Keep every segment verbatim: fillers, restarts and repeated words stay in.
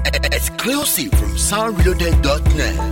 Exclusive from sound reloaded dot net.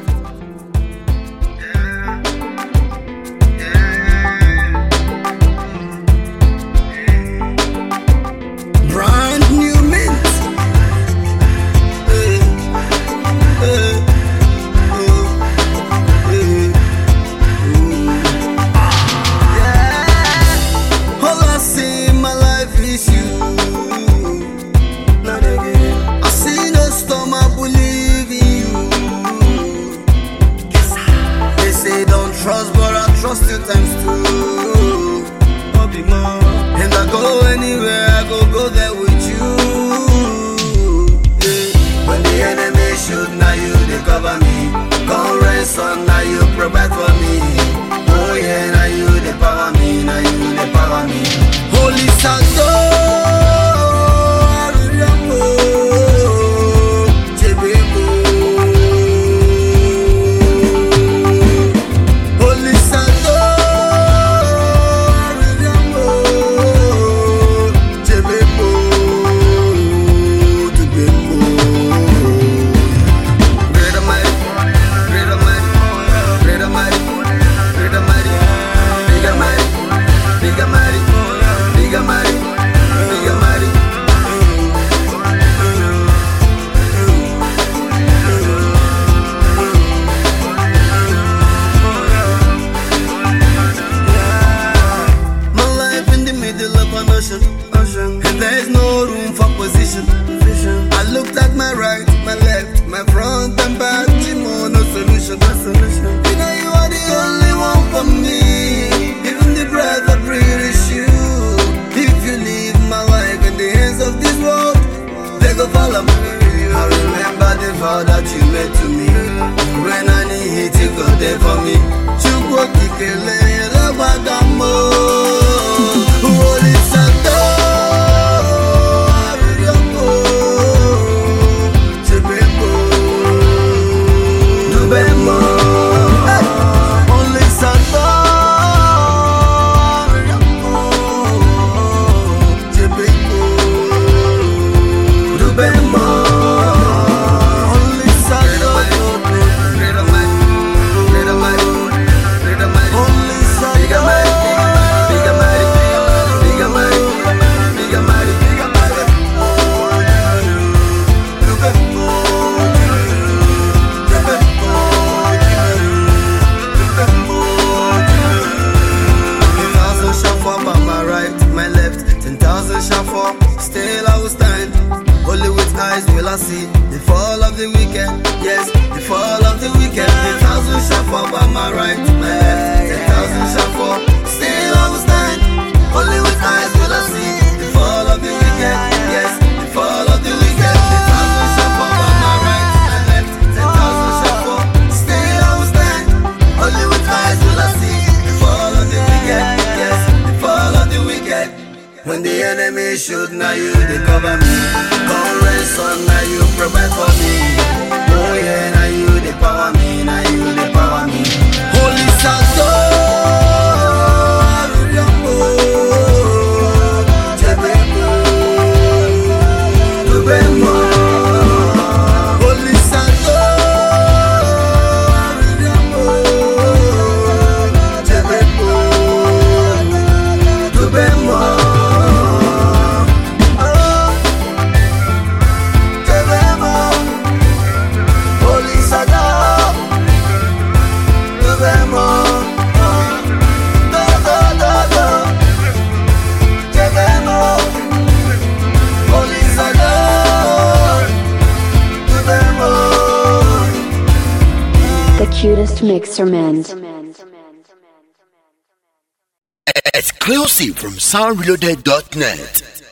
Trust, but I trust you times two. Bobby Mo. And I go anywhere, I go go there with you. Yeah. When the enemy shoot, now you they cover me. Gun ransom, now you provide for me. Oh yeah, now you they power me, now you they power me. Holy Santo. And there's no room for position. I looked at my right, my left, my front and back. Jimo, no solution, no solution. You know you are the only one for me. Even the breath I breathe is you. If you leave my life in the hands of this world, they go follow me. I remember the vow that you made to me. When I need you, go there for me. Chukwu kikele, lawagamo. Holy Santo. Still I will stand, only with eyes will I see the fall of the wicked. Yes, the fall of the wicked. A thousand shall fall by my right, my left. A thousand shall fall. Still I will stand, only with eyes will I see the fall of the wicked. Yes, the fall of the wicked. A thousand shall fall by my right, my left. A thousand shall fall. Still I will stand, only with eyes will I see the fall of the wicked. Yes, the fall of the wicked. When the enemy shoot, now you they cover me. Gun ransom, now you provide for me. Oh yeah, now you they power me, now you they power me. Holy Santo. The cutest mixerment. Exclusive from sound reloaded dot net.